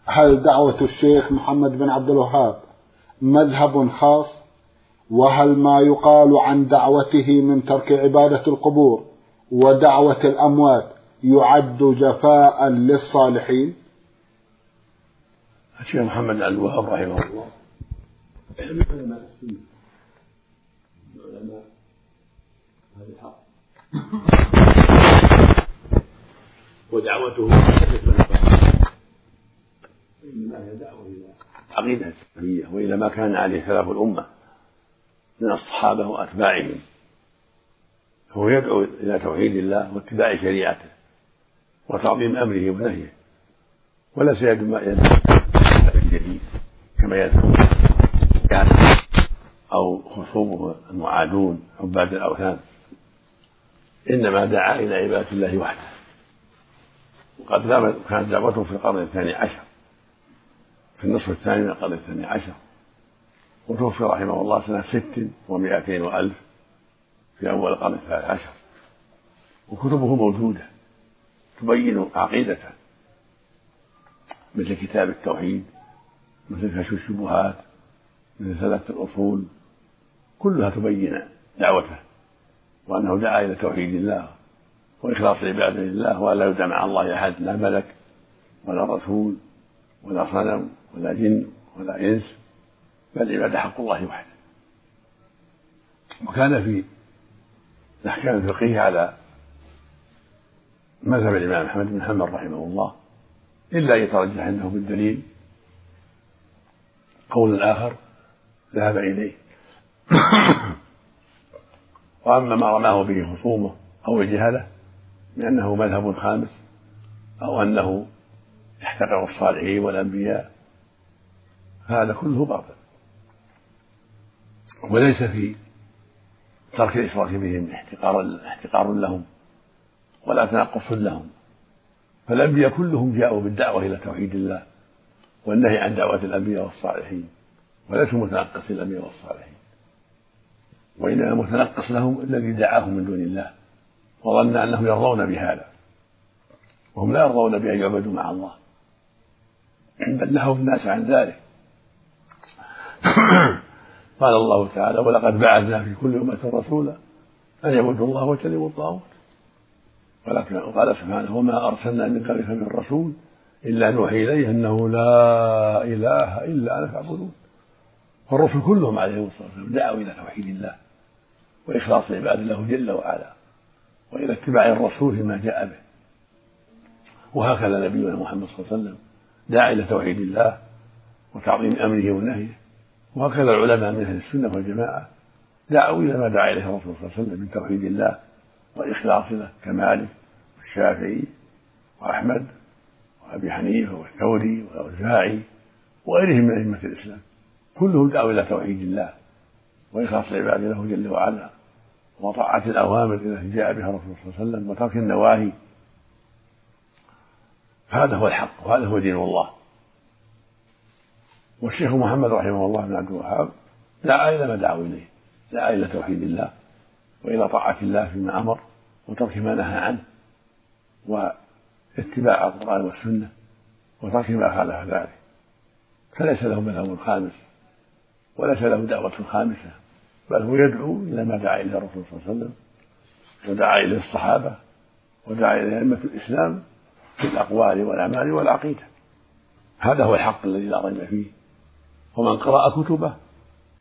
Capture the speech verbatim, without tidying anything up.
هل دعوة الشيخ محمد بن عبد الوهاب مذهب خاص؟ وهل ما يقال عن دعوته من ترك عبادة القبور ودعوة الأموات يعد جفاء للصالحين؟ الشيخ محمد بن عبد الوهاب رحمه الله من علماء السنة، من علماء هذا الحق، ودعوته إنما هي دعوة إلى عقيدة السلفية وإلى ما كان عليه سلف الأمة من الصحابة وأتباعهم. هو يدعو إلى توحيد الله واتباع شريعته وتعظيم أمره ونهيه، ولا سيدعو الجديد كما يدعو أو خصومه المعادون عباد الأوثان، إنما دعا إلى عبادة الله وحده. وقد كانت دعوته في القرن الثاني عشر، في النصف الثاني من القرن الثاني عشر، وتوفي رحمه الله سنة ست ومائتين وألف في أول القرن الثالث عشر. وكتبه موجودة تبين عقيدته، مثل كتاب التوحيد، مثل كشف الشبهات، مثل ثلاثة الأصول، كلها تبين دعوته وأنه دعا إلى توحيد الله وإخلاص العبادة لله، وألا يدع مع الله أحد، لا ملك ولا رسول ولا صنم ولا جن ولا إنس، بل العبادة حق الله وحده. وكان في الأحكام الفقهية على مذهب الإمام أحمد بن حنبل رحمه الله، إلا يترجح عنده بالدليل قول آخر ذهب إليه. وأما ما رماه به خصومه أو الجهلة بأنه مذهب خامس أو أنه يحتقر الصالحين والأنبياء، هذا كله باطل، وليس في ترك الإشراك بهم احتقار احتقار لهم ولا تنقص لهم، فالأنبياء كلهم جاءوا بالدعوة إلى توحيد الله والنهي عن دعوة الأنبياء والصالحين، وليسوا متنقص الأنبياء والصالحين، وإنما متنقص لهم الذي دعاهم من دون الله وظن أنهم يرضون بهذا، وهم لا يرضون بأن يعبدوا مع الله، بل نهوا الناس عن ذلك. قال الله تعالى: ولقد بعثنا في كل أمة رسولا أن يعبدوا الله واجتنبوا الطاغوت. وقال سبحانه: وما أرسلنا من قبلك من رسول إلا نوحي إليه أنه لا إله إلا أنا فاعبدون. فالرسل كلهم عليهم الصلاة والسلام دعوا إلى توحيد الله وإخلاص العباد له جل وعلا، وإلى اتباع الرسول فيما جاء به. وهكذا نبينا محمد صلى الله عليه وسلم دعا إلى توحيد الله وتعظيم أمره ونهيه، وهكذا العلماء من أهل السنة والجماعة دعوا إلى ما دعا إليه الرسول صلى الله عليه وسلم من توحيد الله والإخلاص له، كمالك والشافعي وأحمد وأبي حنيفة والثوري والأوزاعي وغيرهم من أئمة الإسلام، كلهم دعوا إلى توحيد الله وإخلاص العباد له جل وعلا، وطاعة الأوامر التي جاء بها الرسول صلى الله عليه وسلم وترك النواهي. هذا هو الحق وهذا هو دين الله. والشيخ محمد رحمه الله بن عبد الوهاب دعا إلى ما دعوا إليه، دعا إلى توحيد الله وإلى طاعة الله فيما أمر وترك ما نهى عنه، واتباع القرآن والسنة وترك ما خالف ذلك، فليس له مذهب خامس وليس له دعوة خامسة، بل هو يدعو إلى ما دعا إليه الرسول صلى الله عليه وسلم ودعا إليه الصحابة ودعا إليه أئمة الإسلام في الأقوال والأعمال والعقيدة. هذا هو الحق الذي لا ريب فيه، ومن قرأ كتبه